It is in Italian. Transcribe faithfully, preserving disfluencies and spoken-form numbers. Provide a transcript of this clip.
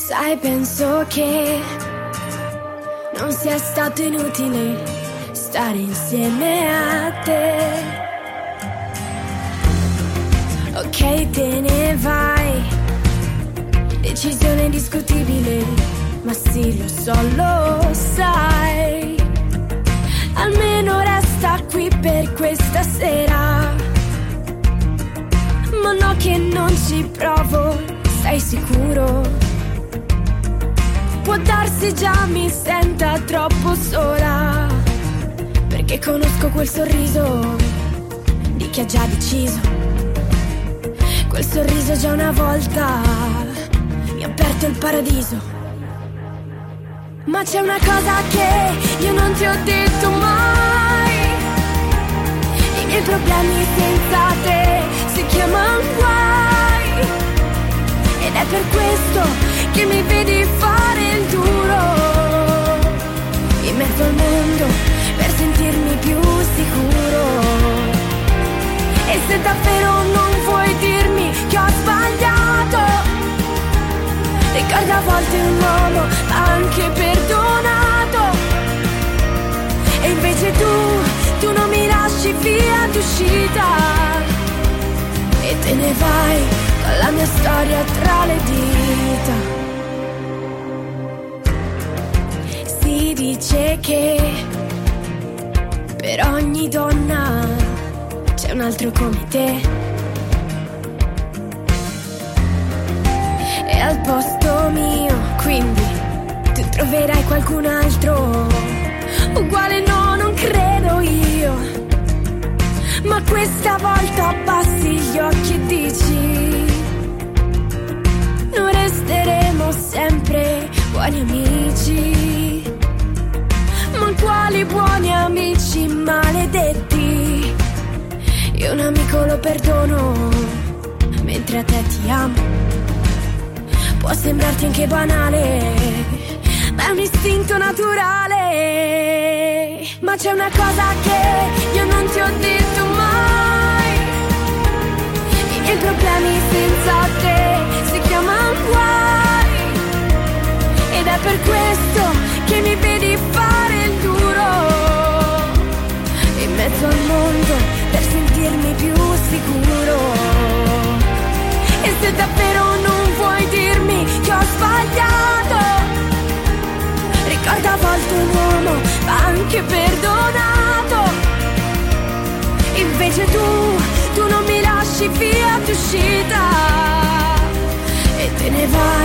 Sai, penso che non sia stato inutile stare insieme a te. Ok, te ne vai, decisione indiscutibile, ma sì, lo so, lo sai. Almeno resta qui per questa sera. Ma no, che non ci provo, sei sicuro? Può darsi già mi senta troppo sola, perché conosco quel sorriso di chi ha già deciso. Quel sorriso già una volta mi ha aperto il paradiso. Ma c'è una cosa che io non ti ho detto mai: i miei problemi senza te si chiamano guai. Ed è per questo che mi vedi fare il duro in mezzo al mondo per sentirmi più sicuro. E se davvero non vuoi dirmi che ho sbagliato, ricorda, a volte un uomo ha anche perdonato. E invece tu, tu non mi lasci via d'uscita e te ne vai con la mia storia tra le dita. Si dice che per ogni donna c'è un altro come te, e al posto mio quindi tu troverai qualcun altro uguale. No, non credo io, ma questa volta abbassi gli occhi e dici: non resteremo sempre buoni amici. Ma quali buoni amici maledetti? Io un amico lo perdono, mentre a te ti amo. Può sembrarti anche banale, ma è un istinto naturale. Ma c'è una cosa che io non ti ho detto mai: i miei problemi senza te si chiamano guai. Ed è per questo che mi vedi fare il duro in mezzo al mondo per sentirmi più sicuro. E se davvero non vuoi dirmi che ho sbagliato, ricorda, a volte un uomo va anche perdonato. Invece tu, tu non mi lasci via d'uscita e te ne vai